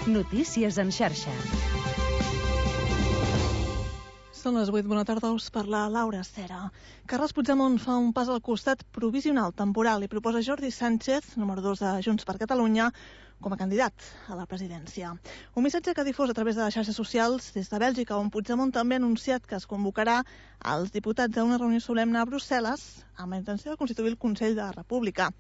Notícies en xarxa. Són les 8, bona tarda, us parla Laura Cera. Carles Puigdemont fa un pas al costat provisional temporal i proposa Jordi Sánchez, número 2 de Junts per Catalunya, com a candidat a la presidència. Un missatge que ha difós a través de les xarxes socials des de Bèlgica, on Puigdemont també ha anunciat que es convocarà als diputats a una reunió solemne a Brussel·les amb la intenció de constituir el Consell de la República.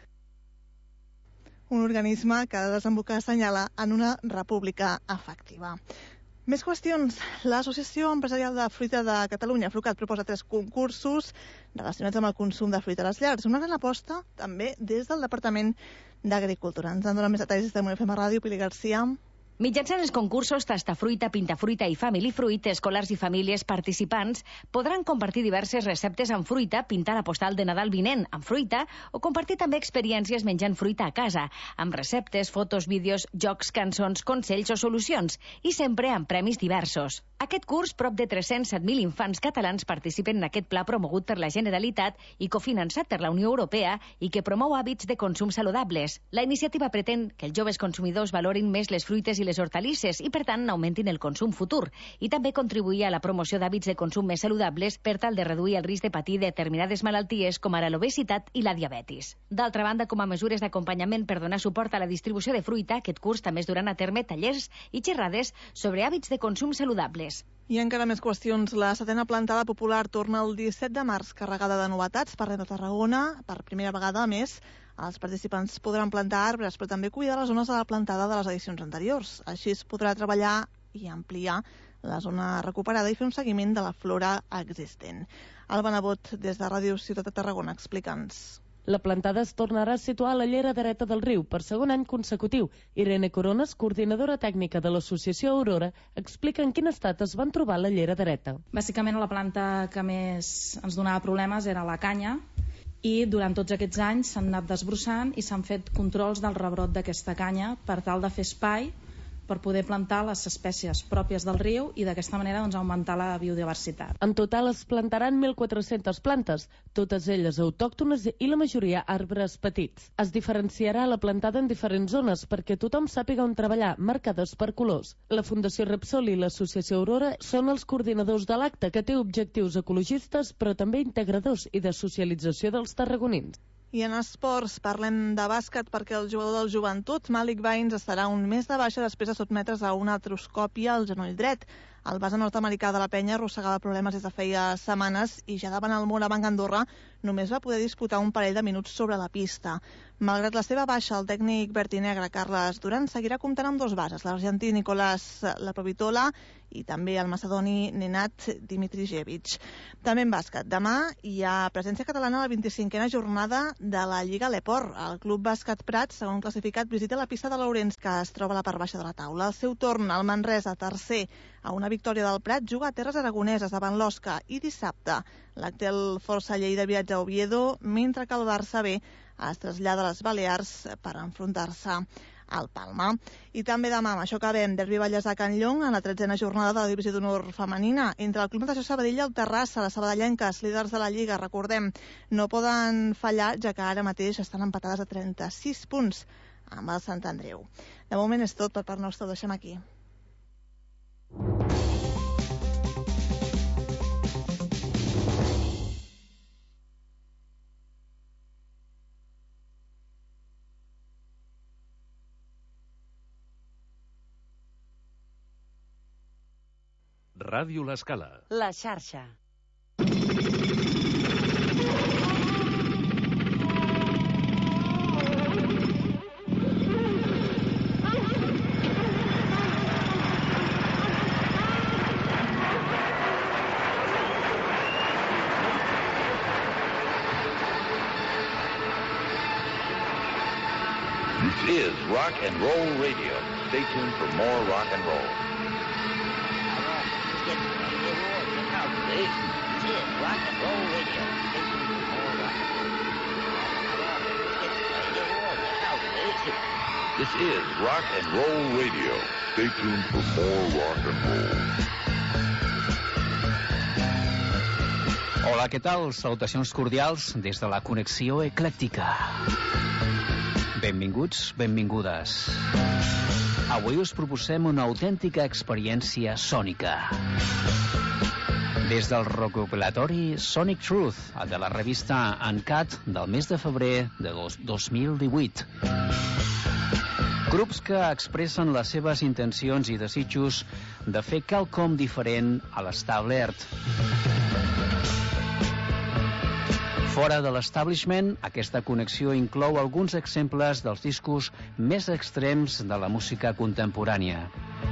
Un organisme que ha de desembocar, assenyala, en una república efectiva. Més qüestions. L'Associació Empresarial de Fruita de Catalunya, Frucat, proposa 3 concursos relacionats amb el consum de fruita a les llars. Una gran aposta també des del Departament d'Agricultura. Ens en donen més detalls des de Mono FM Ràdio, Pili Garcia. Mitjançant els concursos Tastafruita, Pintafruita i Family Fruit, escolars i famílies participants podran compartir diverses receptes amb fruita, pintar la postal de Nadal vinent amb fruita o compartir també experiències menjant fruita a casa, amb receptes, fotos, vídeos, jocs, cançons, consells o solucions, i sempre amb premis diversos. Aquest curs, prop de 307.000 infants catalans participen en aquest pla promogut per la Generalitat i cofinançat per la Unió Europea i que promou hàbits de consum saludables. La iniciativa pretén que els joves consumidors valorin més les fruites i les hortalisses i, per tant, augmentin el consum futur i també contribuir a la promoció d'hàbits de consum més saludables per tal de reduir el risc de patir determinades malalties com ara l'obesitat i la diabetis. D'altra banda, com a mesures d'acompanyament per donar suport a la distribució de fruita, aquest curs també es duran a terme tallers i xerrades sobre hàbits de consum saludables. I encara més qüestions. La 7a plantada popular torna el 17 de març carregada de novetats. Parlem de Tarragona. Per primera vegada, a més, els participants podran plantar arbres, però també cuidar les zones de la plantada de les edicions anteriors. Així es podrà treballar i ampliar la zona recuperada i fer un seguiment de la flora existent. Alba Nebot, des de Ràdio Ciutat de Tarragona, explica'ns. La plantada es tornarà a situar a la llera dreta del riu per segon any consecutiu. Irene Corones, coordinadora tècnica de l'associació Aurora, explica en quin estat es van trobar la llera dreta. Bàsicament la planta que més ens donava problemes era la canya i durant tots aquests anys s'han anat desbrossant i s'han fet controls del rebrot d'aquesta canya per tal de fer espai per poder plantar les espècies pròpies del riu i d'aquesta manera augmentar la biodiversitat. En total es plantaran 1.400 plantes, totes elles autòctones i la majoria arbres petits. Es diferenciarà la plantada en diferents zones perquè tothom sàpiga on treballar, marcades per colors. La Fundació Repsol i l'Associació Aurora són els coordinadors de l'acte, que té objectius ecologistes però també integradors i de socialització dels tarragonins. I en esports parlem de bàsquet perquè el jugador del Joventut, Malik Bains, estarà un mes de baixa després de sotmetre's a una artroscòpia al genoll dret. El base nord-americà de la penya arrossegava problemes des de feia setmanes i ja davant el Morabanc Andorra només va poder disputar un parell de minuts sobre la pista. Malgrat la seva baixa, el tècnic vertinegre Carles Duran seguirà comptant amb 2 bases, l'argentí Nicolás Laprovitola i també el macedoni Nenad Dimitrijevic. També en bàsquet, demà hi ha presència catalana a la 25a jornada de la Lliga Leport. El Club Bàsquet Prat, segon classificat, visita la pista de Laurenç, que es troba a la part baixa de la taula. Al seu torn, el Manresa, tercer, a una victòria del Prat, juga a terres aragoneses davant l'Osca i dissabte l'Actel força Lleida viatja a Oviedo, mentre que el Barça B es trasllada a les Balears per enfrontar-se al Palma. I també demà, amb això acabem, derbi Vallès a Can Llong en la 13a jornada de la Divisió d'Honor femenina. Entre el Club Natació Sabadell i el Terrassa, les sabadellenques, líders de la Lliga, recordem, no poden fallar, ja que ara mateix estan empatades a 36 punts amb el Sant Andreu. De moment és tot per part nostra, ho deixem aquí. Ràdio L'Escala. La xarxa. This is Rock and Roll Radio. Stay tuned for more rock and roll. This is Rock and Roll Radio. Stay tuned for more rock and roll. This is Rock and Roll Radio. Stay tuned for more rock and roll. Hola, què tal? Salutacions cordials des de la connexió eclèctica. Benvinguts, benvingudes. Avui us proposem una autèntica experiència sònica. Des del recopilatori Sonic Truth, de la revista Uncut del mes de febrer de 2018. Grups que expressen les seves intencions i desitjos de fer quelcom diferent a l'establert. Fora de l'establishment, aquesta connexió inclou alguns exemples dels discos més extrems de la música contemporània.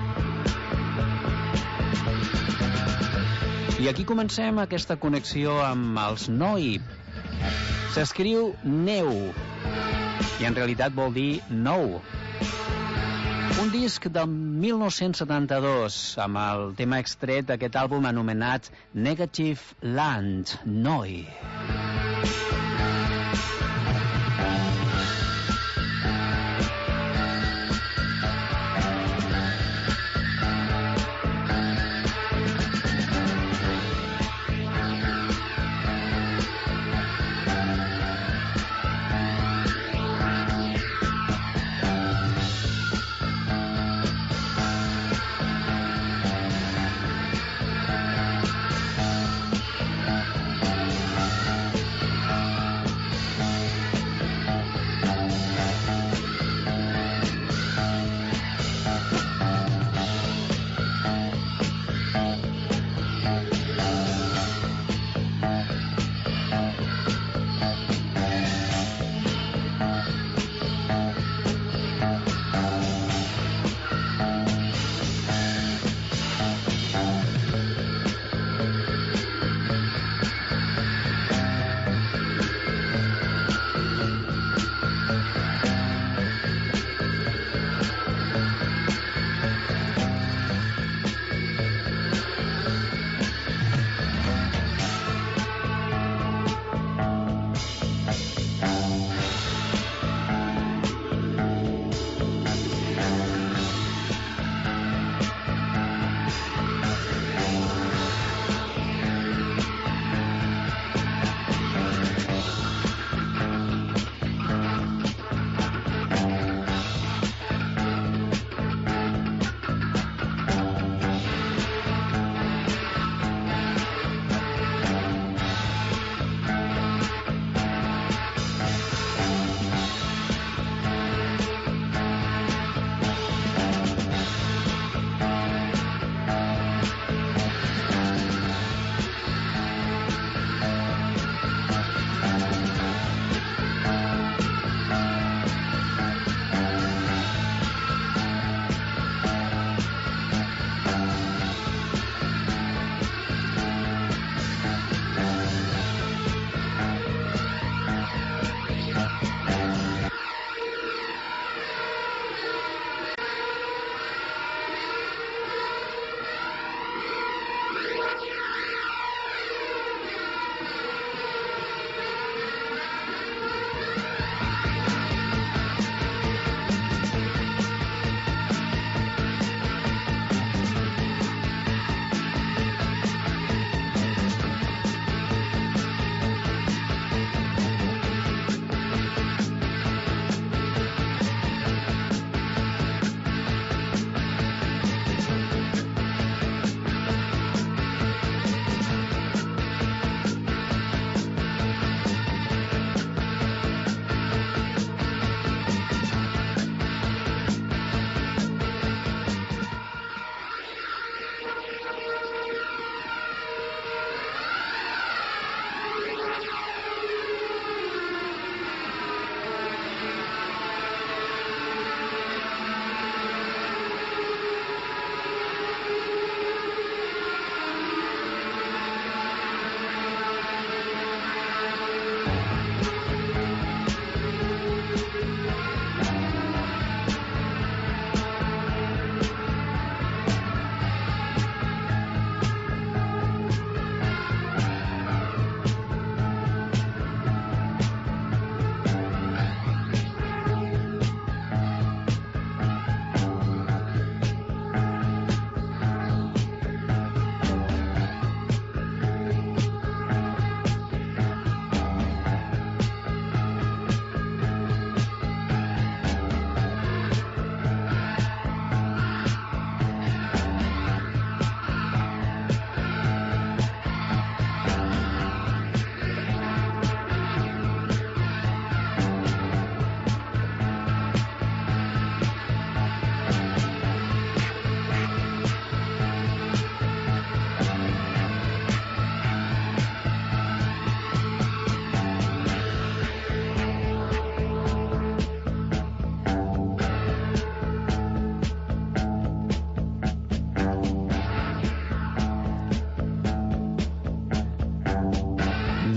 I aquí comencem aquesta connexió amb els Noi. S'escriu Neu, i en realitat vol dir nou. Un disc del 1972, amb el tema extret d'aquest àlbum anomenat Negative Land, Noi.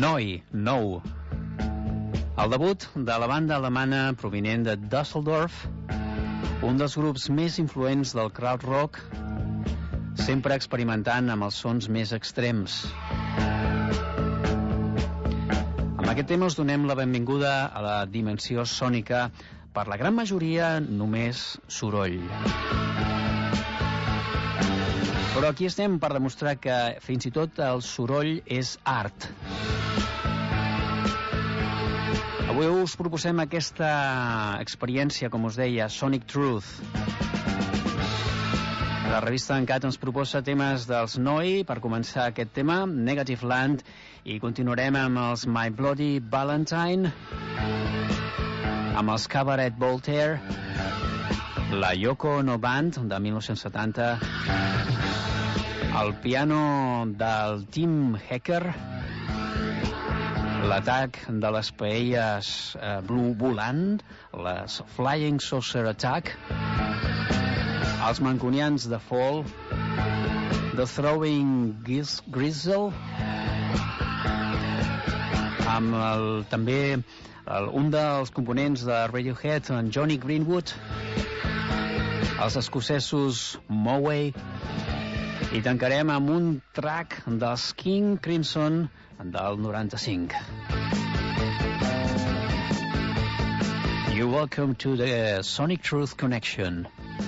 Noi, nou. El debut de la banda alemana provinent de Düsseldorf, un dels grups més influents del krautrock, sempre experimentant amb els sons més extrems. Amb aquest tema us donem la benvinguda a la dimensió sònica, per la gran majoria només soroll. Però aquí estem per demostrar que fins i tot el soroll és art. Avui us proposem aquesta experiència, com us deia, Sonic Truth. La revista Uncut ens proposa temes dels Noi, per començar aquest tema, Negative Land, i continuarem amb els My Bloody Valentine, amb els Cabaret Voltaire, la Yoko Ono Band, de 1970, el piano del Tim Hecker, l'atac de les paelles Blue volant, les Flying Saucer Attack, els mancunians de Fall, The Throwing Grizzle, amb també un dels components de Radiohead, en Johnny Greenwood, els escocesos Moway, i tancarem amb un track dels King Crimson del 95. You're welcome to the Sonic Truth Connection.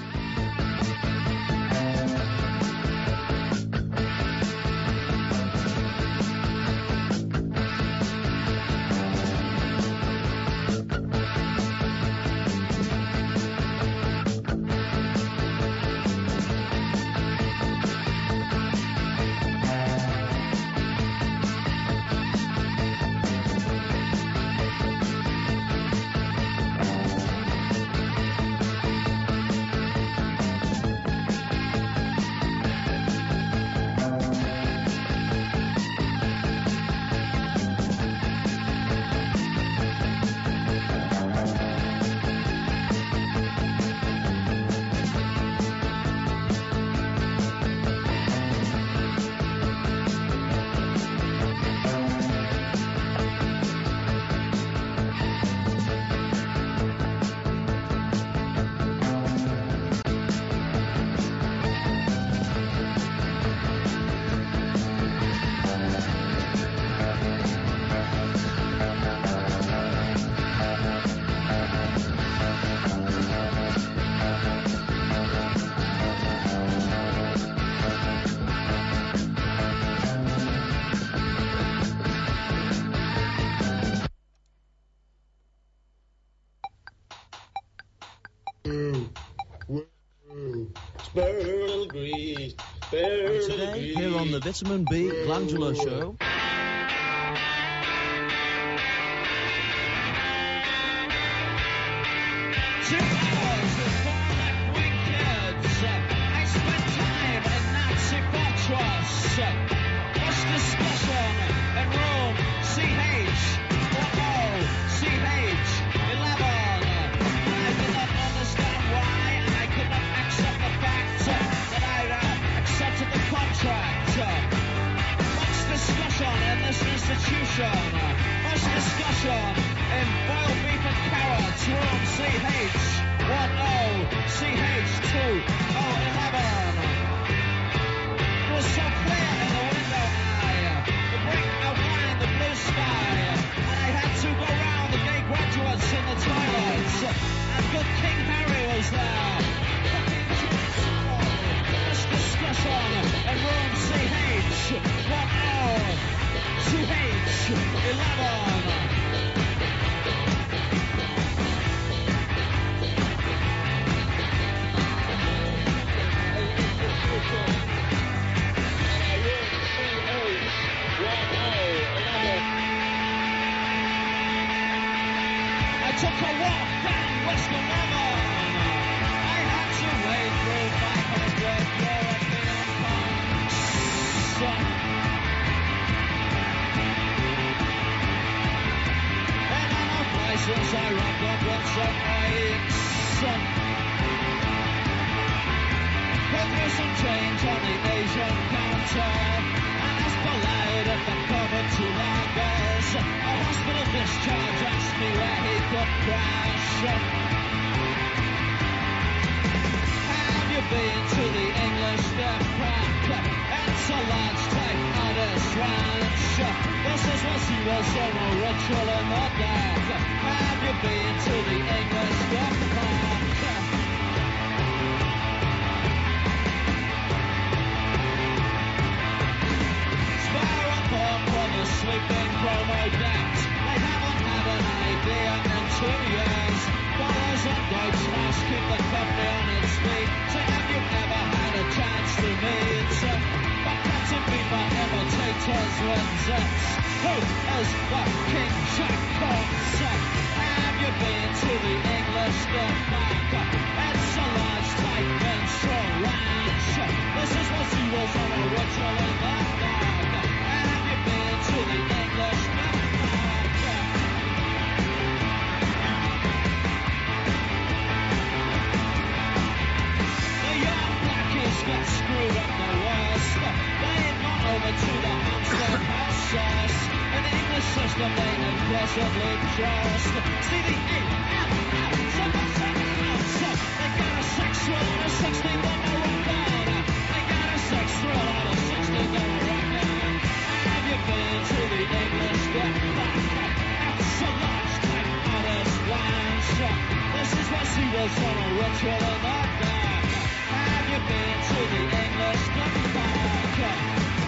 Today, here on the Vitamin B Glandular Show. Much discussion in boiled beef and carrots, room CH 10 CH 2 011. It was so clear in the window eye, the brink of wine, the blue sky, and I had to go round the gay graduates in the toilets, and good King Harry was there. Much discussion in room CH 10 CH 11. I took a walk down Western Lemon. I had to wade through 500 European punks. Places I rocked up with some eggs. Put through some change on the Asian counter, and asked polite if I'm covered too long. ranch. Have you been to the English Park? It's a large type artist ranch. This is what she was on a ritual in the dark. Have you been to the English Park? Sleeping chromodact. They haven't had an idea in 2 years. Dollars and goats must keep the company on its feet. So have you ever had a chance to meet buckets and beef imitators with zips? Who is the King Jack concept? Have you been to the English Park? It's a large tight minstrel ranch. This is what she was on a ritual in the dark. To the English Park. The young blackies got screwed up the worst. They had gone over to the Hampstead house sauce. In the English system they implicitly just see the A-L-L-S of the second house. They got a sex thrill on a $16 record. They got a sex thrill on a $16 record. Have you been to the English Park? It's a large type artist ranch. This is what she was on a ritual in the dark. Have you been to the English Park?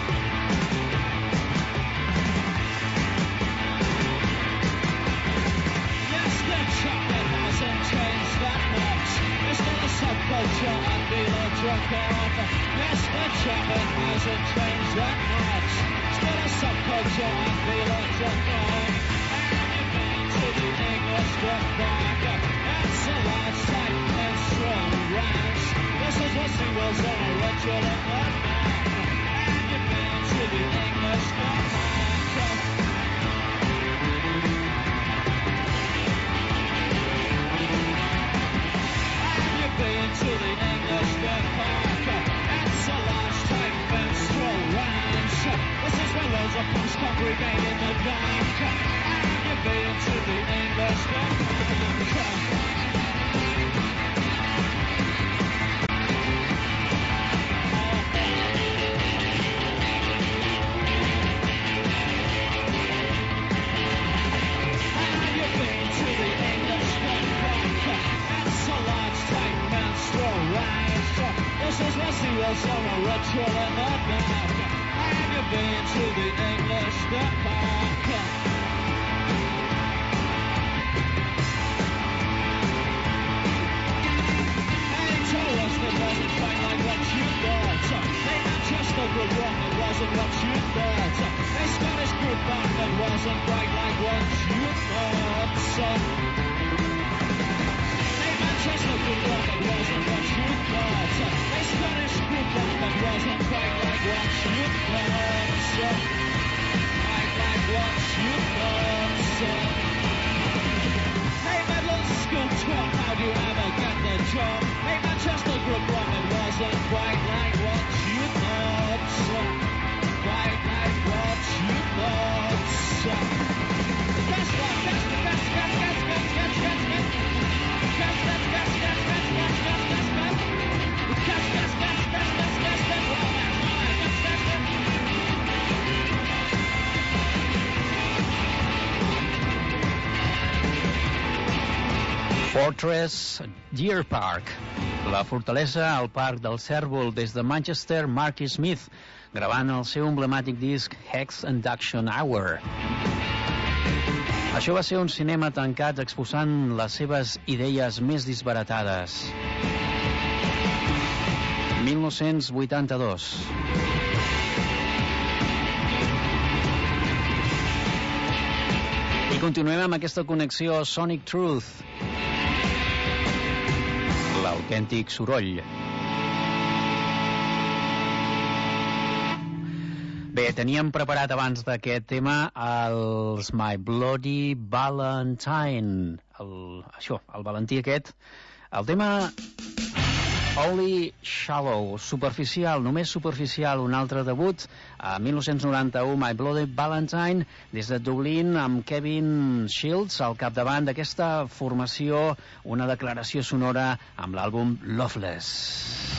Yes, the chocolate hasn't changed that much. It's still a subculture and dealer drop-off. Yes, the chocolate hasn't changed that much. Still a subculture and dealer drop-off. Have you been to the English Park? It's a large type minstrel ranch. This is what she was on a ritual in the dark. Have you been to the English Park? Been to the English Park. It's a large type minstrel ranch. This is where loads of punks congregate in the dark. Have you been to the English Park? This is what she was on a ritual in the dark. Have you been to the English Park? They told us it wasn't quite like what you thought. They Manchester group rock, it wasn't what you thought. They Scottish group rock, it wasn't quite like what you thought. Manchester group rock, it wasn't what you thought. They Scottish group rock, it wasn't quite like what you thought. Quite like what you thought. Hey Midland school twat, how'd you ever get the job? Hey Manchester group rock, it wasn't quite like what you thought. Quite like what you thought. Guess what? Guess. Fortress Deer Park, la fortalesa al parc del Cèrvol. Des de Manchester, Marky Smith, gravant el seu emblemàtic disc Hex Induction Hour. Això va ser un cinema tancat exposant les seves idees més disbaratades. 1982. I continuem amb aquesta connexió Sonic Truth. L'autèntic soroll. Bé, teníem preparat abans d'aquest tema els My Bloody Valentine. El Valentí aquest. El tema Only Shallow, superficial, només superficial, un altre debut, a 1991, My Bloody Valentine, des de Dublín, amb Kevin Shields al capdavant d'aquesta formació, una declaració sonora amb l'àlbum Loveless.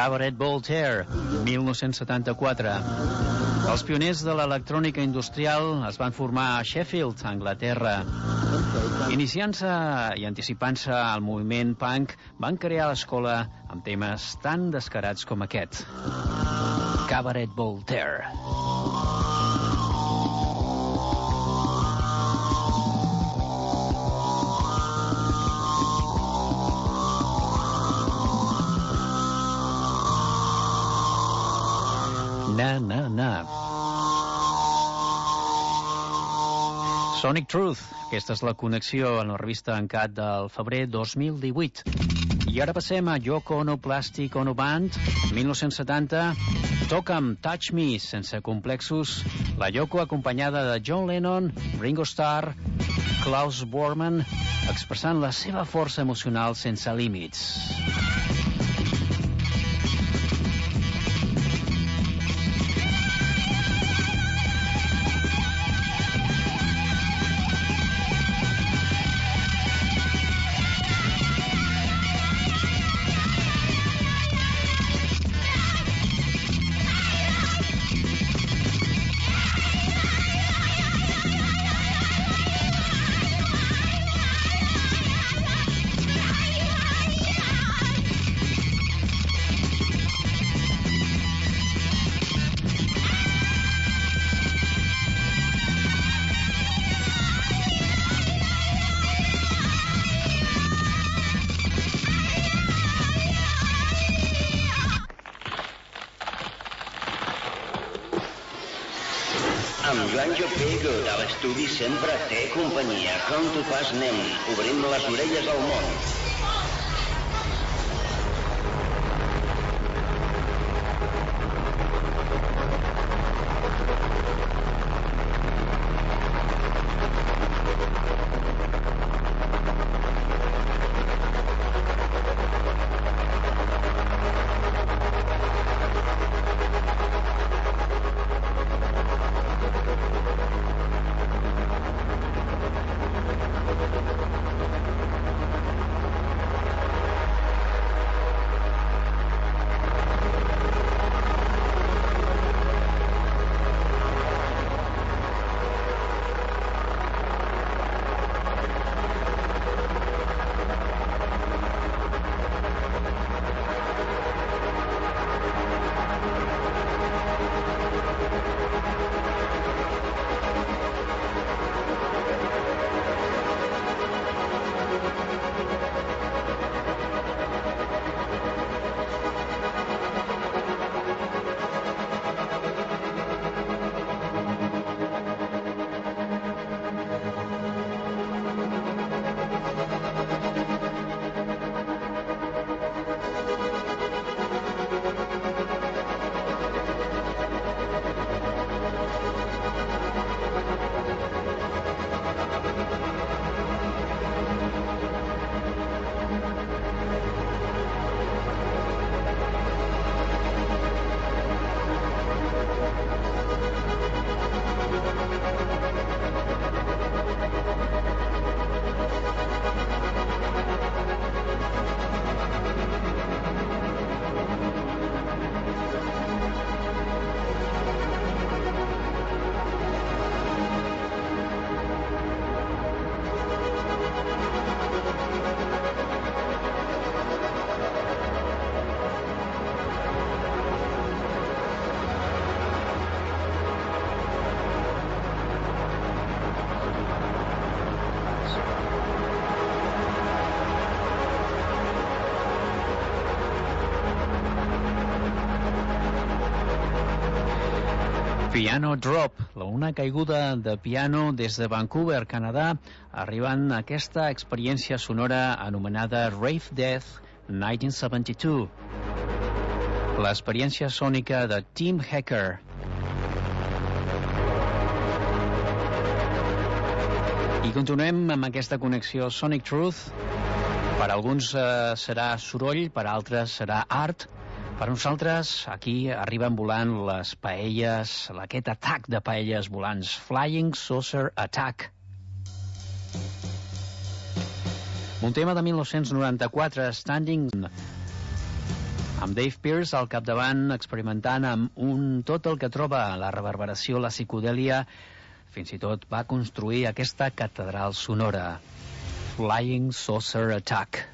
Cabaret Voltaire, 1974. Els pioners de l'electrònica industrial es van formar a Sheffield, Anglaterra. Iniciant-se i anticipant-se al moviment punk, van crear l'escola amb temes tan descarats com aquest. Cabaret Voltaire. Na. Sonic Truth. Aquesta és la connexió en la revista Uncut del febrer 2018. I ara passem a Yoko Ono Plastic Ono Band, 1970. Toca'm Touch Me, sense complexos. La Yoko acompanyada de John Lennon, Ringo Starr, Klaus Bormann, expressant la seva força emocional sense límits. Amb Joan Jopegut a l'estudi sempre té companyia. Com tu pas anem, obrim les orelles al món. Piano Drop, una caiguda de piano des de Vancouver, Canadà, arribant a aquesta experiència sonora anomenada Rave Death 1972. L'experiència sònica de Tim Hecker. I continuem amb aquesta connexió Sonic Truth. Per alguns serà soroll, per altres serà art. Per nosaltres, aquí arriben volant les paelles, aquest atac de paelles volants, Flying Saucer Attack. Un tema de 1994, Standing. amb Dave Pearce al capdavant, experimentant amb tot el que troba, la reverberació, la psicodèlia, fins i tot va construir aquesta catedral sonora, Flying Saucer Attack.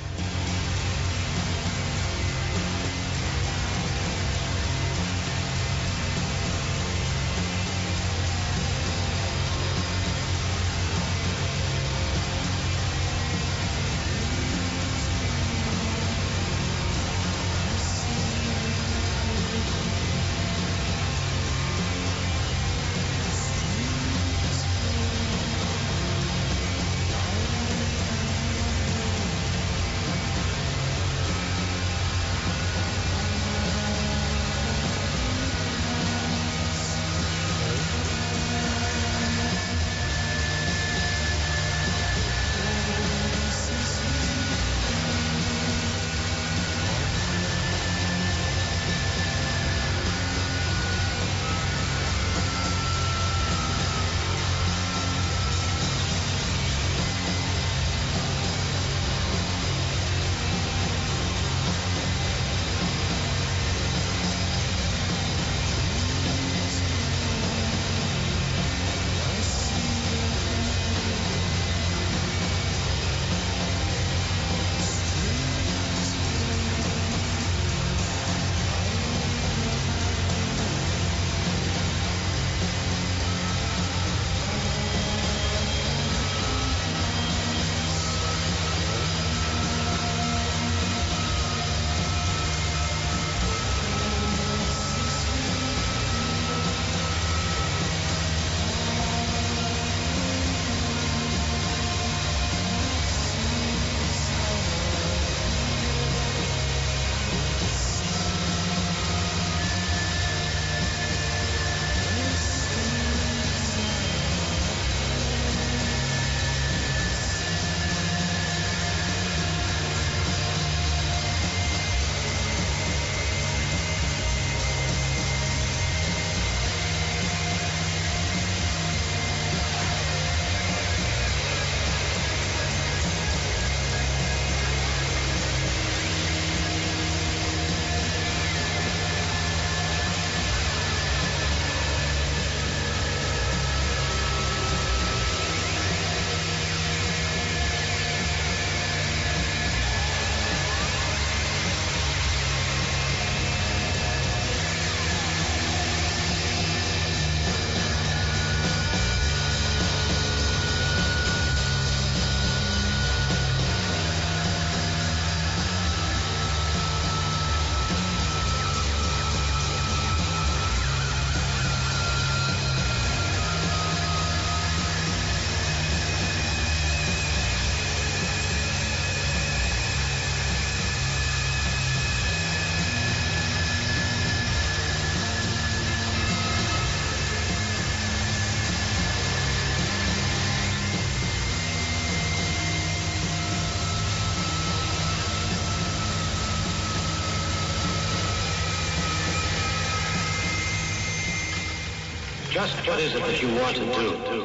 Just what is it that you want to do?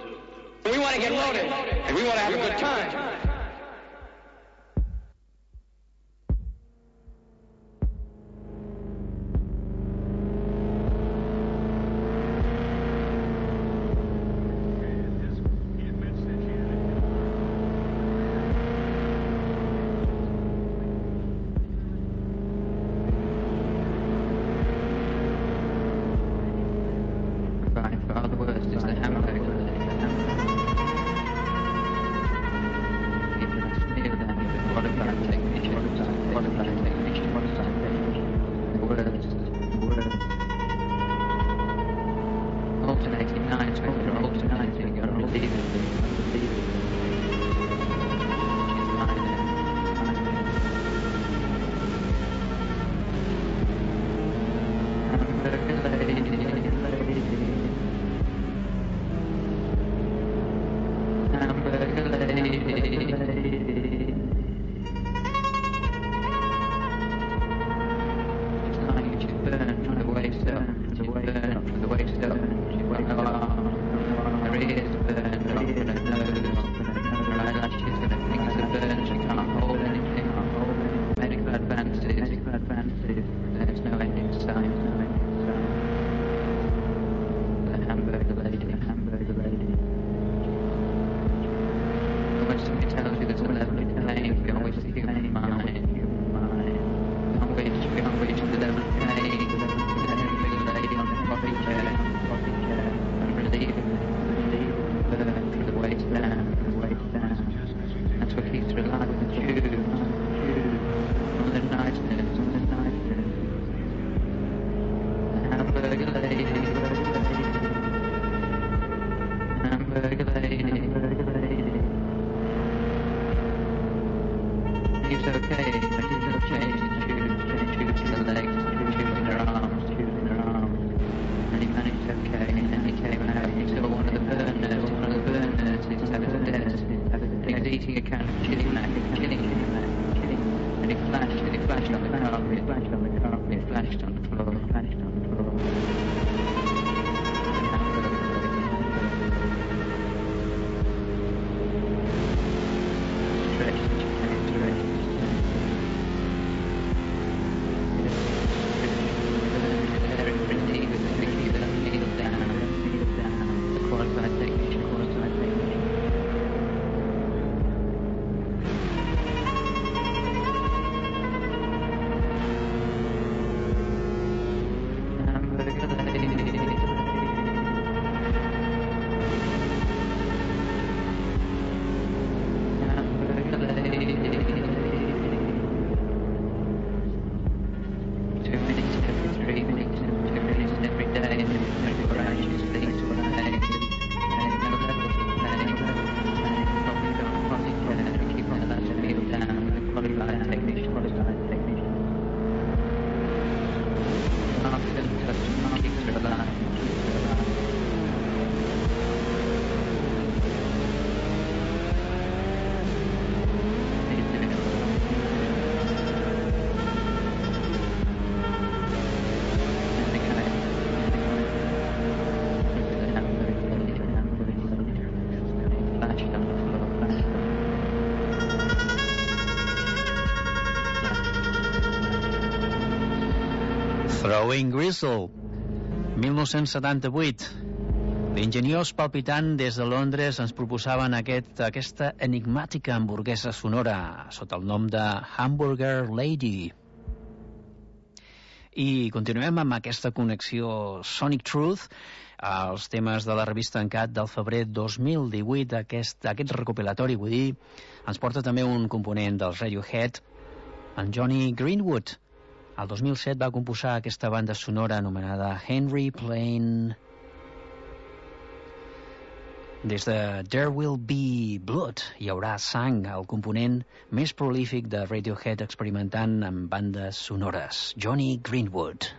We want to get loaded, and we want to have a good time. Hamburger lady. It's okay, but it's a change in tubes in the legs, tubes in her arms. And he managed okay, and then he came out and he saw one of the burn nurses at his desk. He was eating a can of chili mac, and he flashed on the carpet, flashed on the floor. Throwing Gristle, 1978. L'enginyós palpitant des de Londres ens proposaven aquesta enigmàtica hamburguesa sonora sota el nom de Hamburger Lady. I continuem amb aquesta connexió Sonic Truth, els temes de la revista Uncut del febrer 2018. Aquest recopilatori, vull dir, ens porta també un component dels Radiohead, en Johnny Greenwood. El 2007 va composar aquesta banda sonora anomenada Henry Plain. Des de There Will Be Blood hi haurà sang, el component més prolífic de Radiohead experimentant amb bandes sonores. Johnny Greenwood.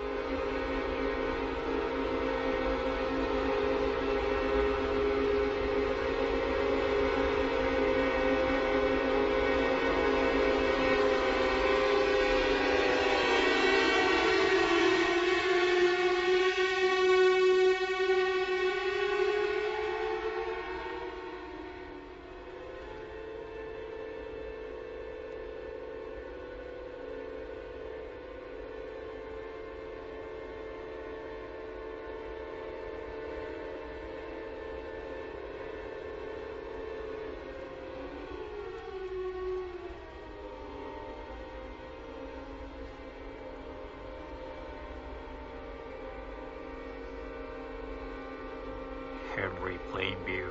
Henry Plainview.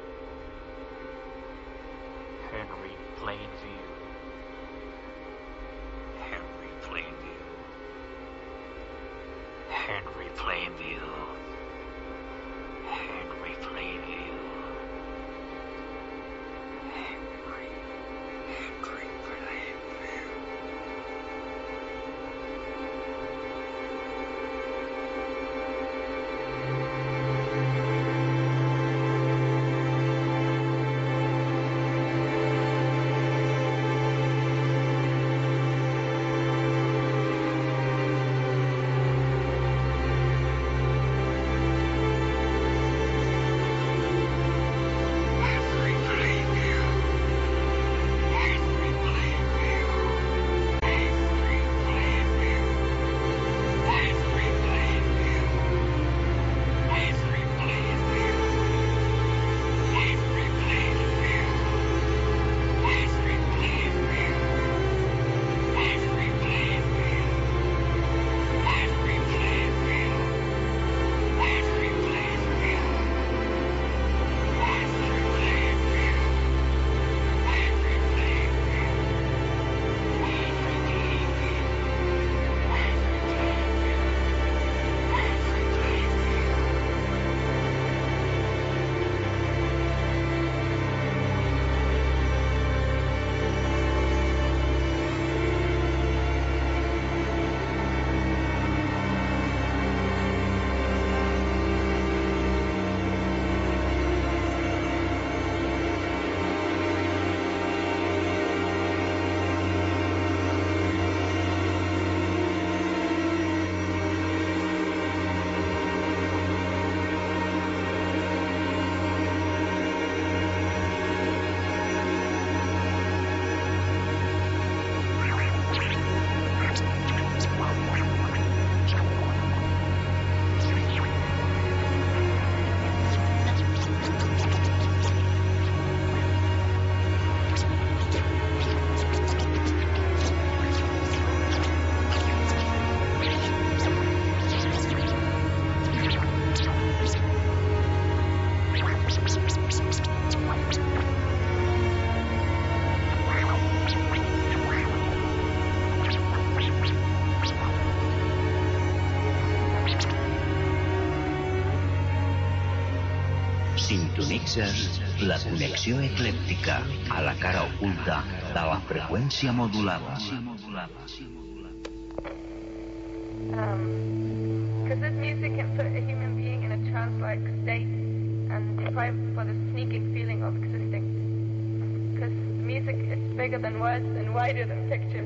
Henry Plainview. Henry Plainview. Henry Plainview. Henry Plainview. Henry Plainview. Sintonitzes la connexió eclèptica a la cara oculta de la freqüència modulada. Because this music can put a human being in a trance-like state and deprive for the sneaking feeling of existing. Because music is bigger than words and wider than pictures.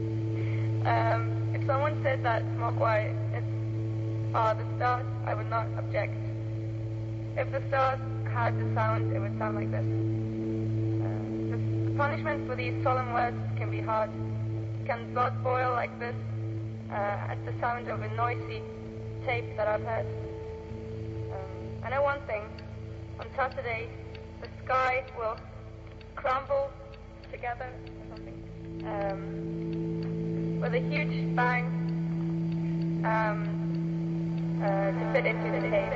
If someone said that Mogwai are the stars, I would not object. If the stars had the sound, it would sound like this. The punishment for these solemn words can be hard. Can blood boil like this at the sound of a noisy tape that I've heard? I know one thing. On Saturday, the sky will crumble together or something with a huge bang to fit into the tape.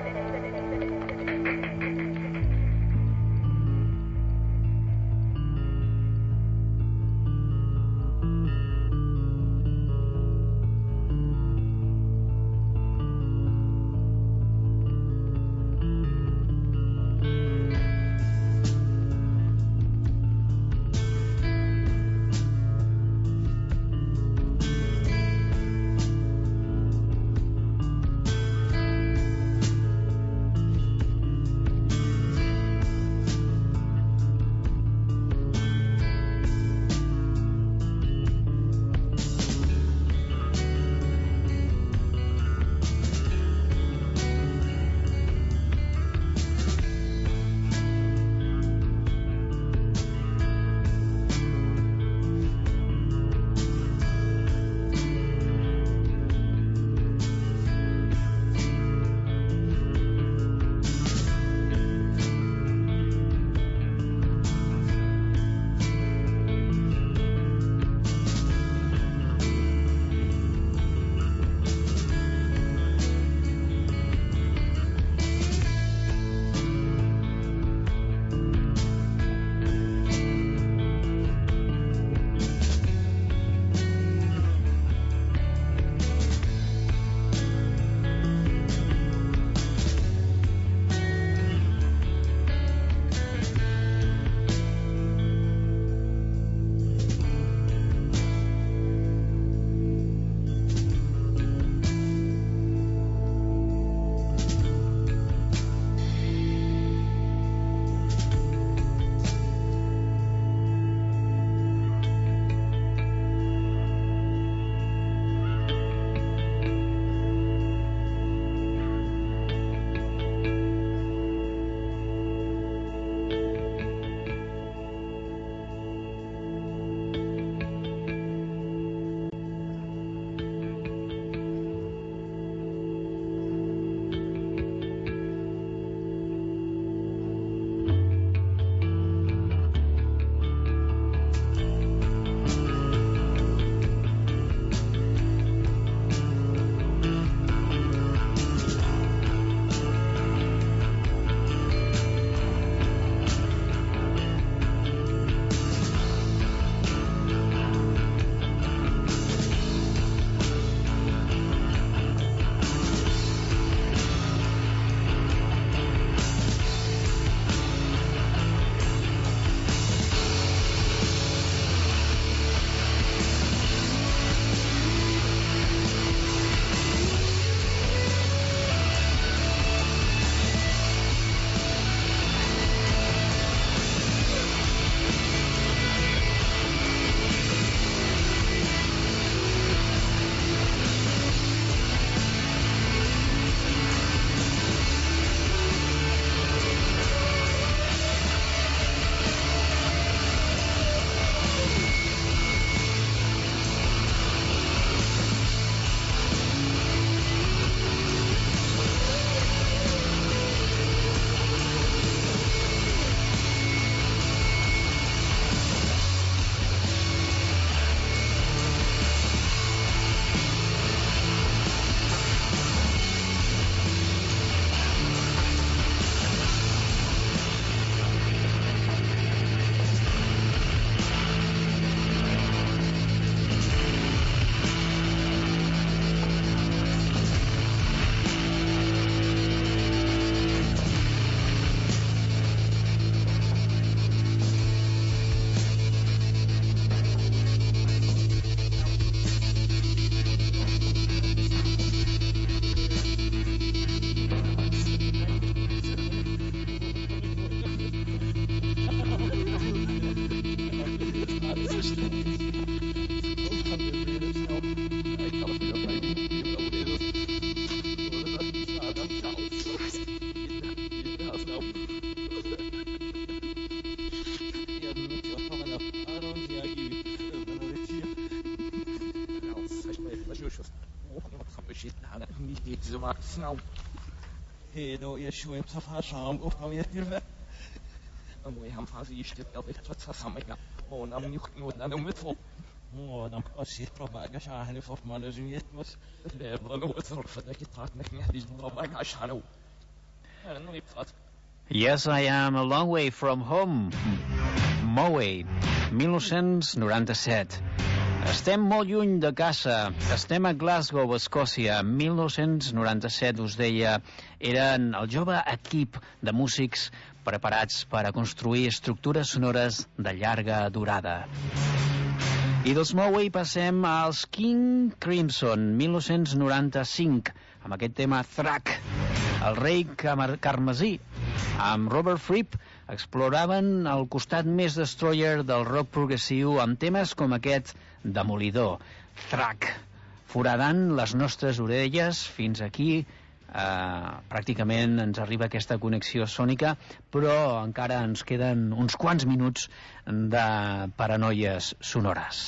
Yes, I am a long way from home. Moe, 1997. Estem molt lluny de casa. Estem a Glasgow, Escòcia. 1997, us deia, eren el jove equip de músics preparats per a construir estructures sonores de llarga durada. I dels Moe passem als King Crimson, 1995, amb aquest tema Thrack. El rei carmesí, amb Robert Fripp, exploraven el costat més destroyer del rock progressiu amb temes com aquest demolidor, Thrack, foradant les nostres orelles fins aquí. Pràcticament ens arriba aquesta connexió sònica, però encara ens queden uns quants minuts de paranoies sonores.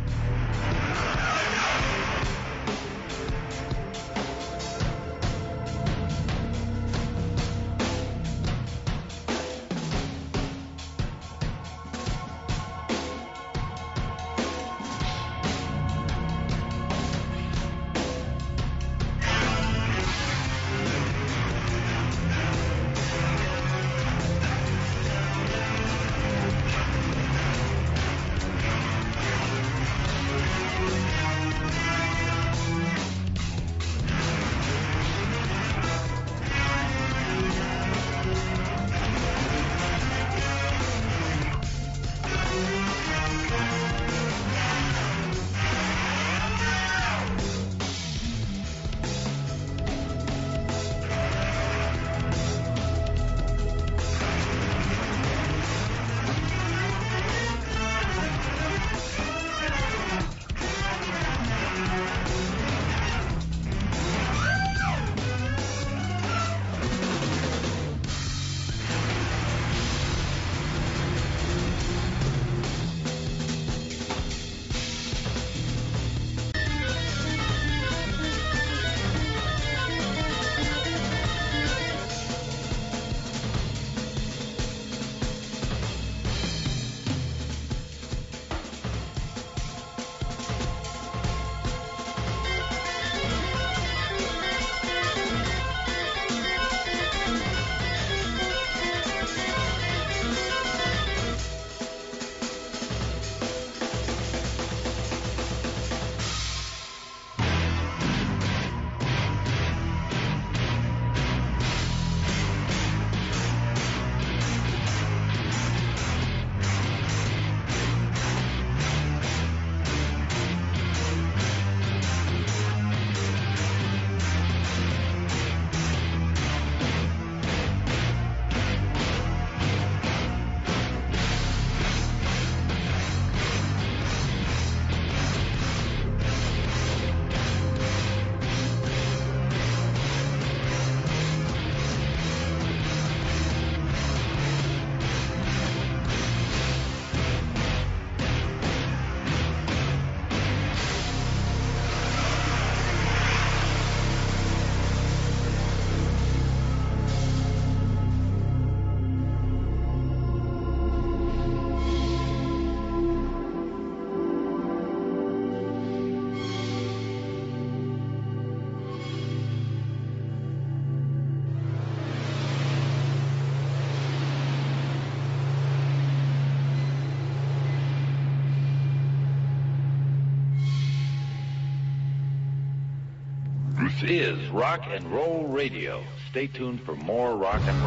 This is Rock and Roll Radio. Stay tuned for more rock and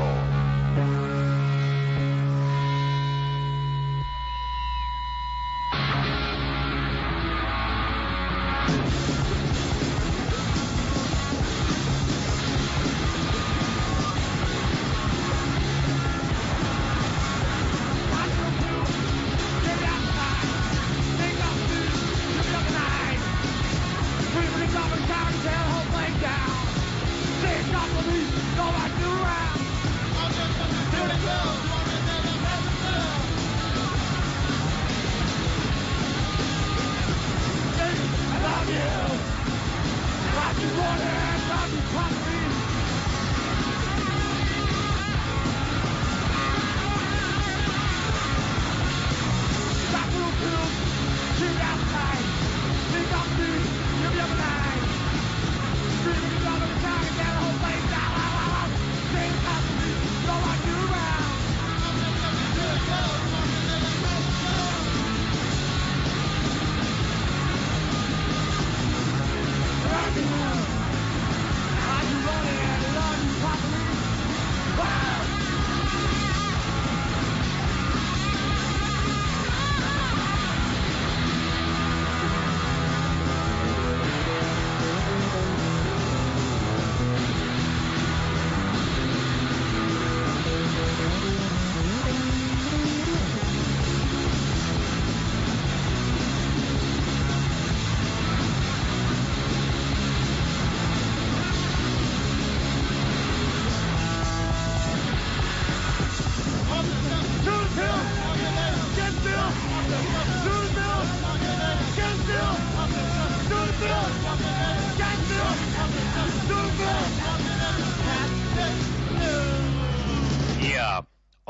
roll.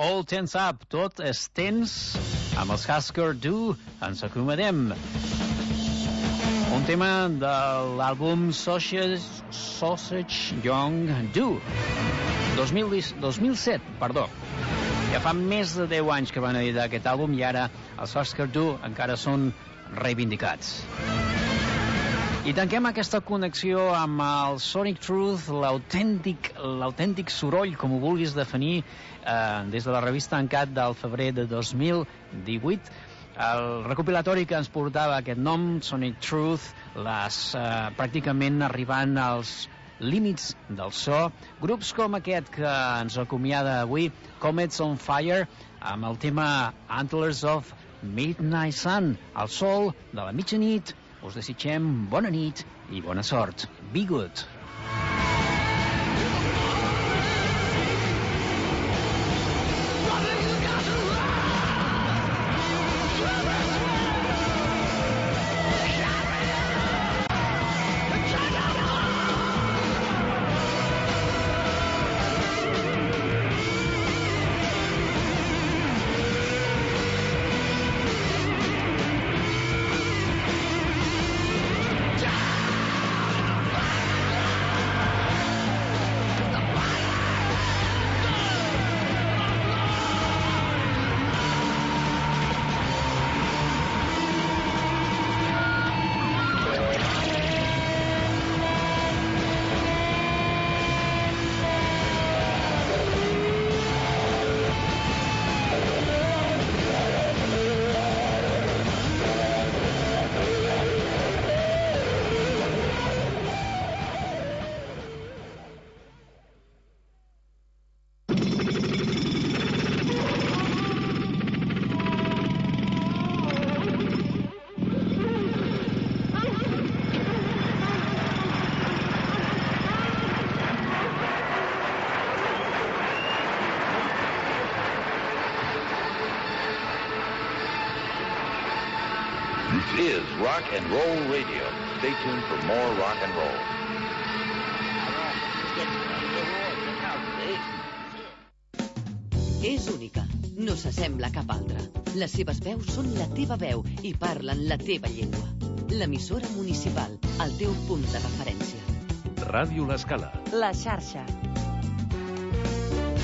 All Tense Up, tot és tens, amb els Husker Du, ens acomiadem. Un tema de l'àlbum Sausage Young Do, 2007, perdó. Ja fa més de 10 anys que van editar aquest àlbum i ara els Husker Du encara són reivindicats. I tanquem aquesta connexió amb el Sonic Truth, l'autèntic soroll, com ho vulguis definir, des de la revista Uncut del febrer de 2018. El recopilatori que ens portava aquest nom, Sonic Truth, pràcticament arribant als límits del so. Grups com aquest que ens acomiada avui, Comets on Fire, amb el tema Antlers of Midnight Sun, el sol de la mitjanit. Us desitgem bona nit i bona sort. Be good. This is Rock and Roll Radio. Stay tuned for more rock and roll. És única, no s'assembla a cap altra. Les seves veus són la teva veu i parlen la teva llengua. L'emissora municipal, el teu punt de referència. Ràdio L'Escala. La xarxa.